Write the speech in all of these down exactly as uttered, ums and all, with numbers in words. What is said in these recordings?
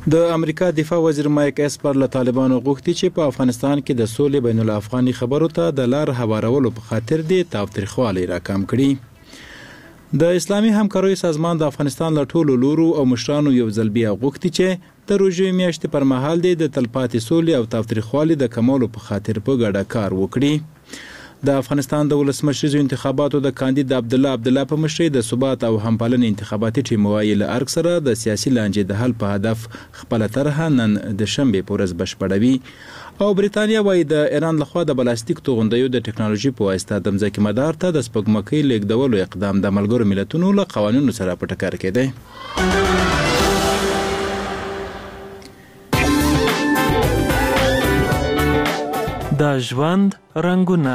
د امریکا دفاع وزیر مایک اسپر له طالبانو غوښتي چې په افغانستان کې د سولې بین الافغاني خبرو ته د لار هوارولو په خاطر د تاوتریخوالي راکم کړي. د اسلامي همکاریو سازمان د افغانستان له ټولو لورو او مشرانو یو ځل بیا غوښتي چې د روژې میاشتې پر مهال د تلپاتې سولې او تاوتریخوالي د کمولو په خاطر په ګډه کار وکړي. د افغانستان د ولسمشریزو انتخاباتو د کاندید عبدالله عبدالله په مشرۍ د ثبات او همپالنې انتخاباتي ټیم وایي له ارګ سره د سیاسي لانجې د حل په هدف خپله طرحه نن د شنبې په ورځ بشپړوي. او بریتانیا وایي د ایران لخوا د بلاستیک توغندیو د ټکنالوژي په واسطه د مځکې مدار ته د سپوږمکۍ لیږدولو اقدام د ملګرو ملتونو له قوانینو سره په ټکر کې دی. د ژوند رنګونه.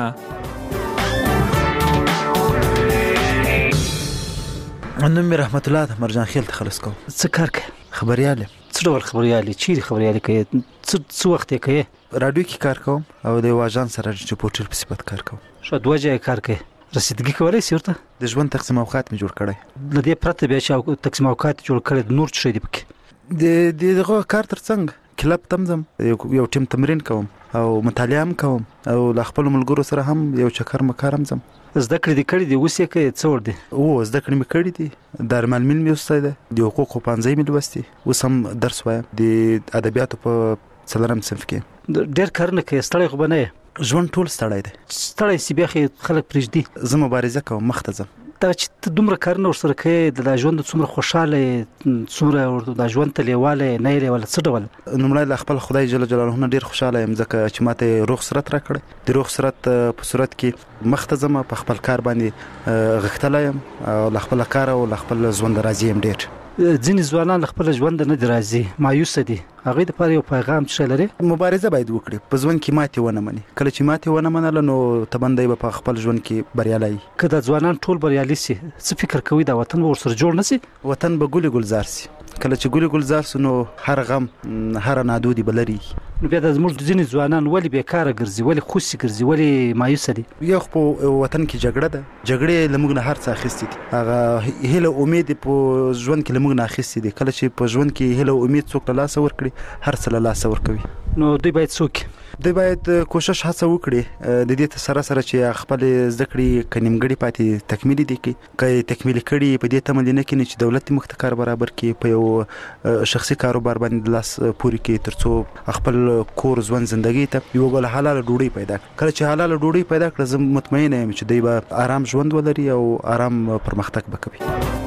نوم مې رحمت الله ده، مرجان خیل ته خلاص کوم. څه کار کوي؟ خبريال یم. څه ډول خبريال؟ چیرې خبريال کوي؟ څه وخت یې کوي؟ رادیو کې کار کوم او د واژان سره رپورټر په صفت کار کوم. شو دوه ځای کار کوي. رسیدګي کولای شي ورته؟ د ژوند تقسیم اوقات مې جوړ کړی. د دې پرته بیا چې تقسیم اوقات جوړ کړی نور څه دی پکې؟ د دغه کار ترڅنګ کلب تمزم یو ټیم تمرین کوم او مطالعه هم کوم او له خپل ملګرو سره هم یو چکر مکار هم ځم. زده کړې دې کړې دي اوس یې کوې څه ور دي؟ او زده کړې مې کړې دي. د ارمالمیل مې لوستی دی، د حقوقو پانځه مې لوستي، اوس هم درس وایم د ادبیاتو په څلورم صنف کې. ډېر کارونه کوې، ستړی خو به نه یې؟ ژوند ټول ستړی دی. ستړی سي بیا خو خلک پرېږدي. زه مبارزه کوم، مخ ته ځم. دا چې ته دومره کارونه ورسره کوې د ژوند څومره خوشحاله یې، څومره د ژوند ته لیواله یې، نه یې لیواله، څه ډول؟ لومړی له خپل خدای جل جلاله نه ډېر خوشحاله یم ځکه چې ماته روغ صورت راکړی. د روغ صورت په صورت کې مخ ته ځم، په خپل کار باندې غښتلی یم او له خپل کار او له خپل ژوند راضي یم. ډېر ځینې ځوانان له خپل ژوند نه دي راضي، مایوسه دي. هغوی دپاره یو پیغام څه لري؟ مبارزه باید وکړي، په ژوند کې ماتې ونه مني. کله چې ماتې ونه منله نو تبندی به په خپل ژوند کې بریالی. که د ځوانان ټول بریالي سي، څه فکر کوي دا وطن به ورسره جوړ نه سي؟ وطن به ګلې ګلزار سي. کله چې ګلې ګلزار سو نو هر غم هر نادودي به لري. نو بیا د زموږ ځینې ځوانان ولې بیکاره ګرځي، ولې خوسي ګرځي، ولې مایوسه دي؟ یو خو په وطن کې جګړه ده، جګړې له موږ نه هر څه اخیستي دي. هغه هیله امید په ژوند کې له موږ نه اخیستي دي. کله چې په ژوند کې هیله امید څوک له لاسه ورکړي، هر څه له لاسه ورکوي. نو دوی باید څوک دوی باید کوشش هڅه وکړي د دې سره سره چې خپل زده کړې که نیمګړې پاتې تکمیل دي کړي، که تکمیل کړي په دې تمه دي نه کړي چې دولت مخ ته کار برابر کړي، په یو شخصي کاروبار باندې لاس پورې کړي ترڅو خپل کور ژوند زندګۍ ته یو بل حلاله ډوډۍ پیدا کړي. کله چې حلاله ډوډۍ پیدا کړه زه مطمئنه یم چې دوی به آرام ژوند ولري او آرام پرمختګ وکړي.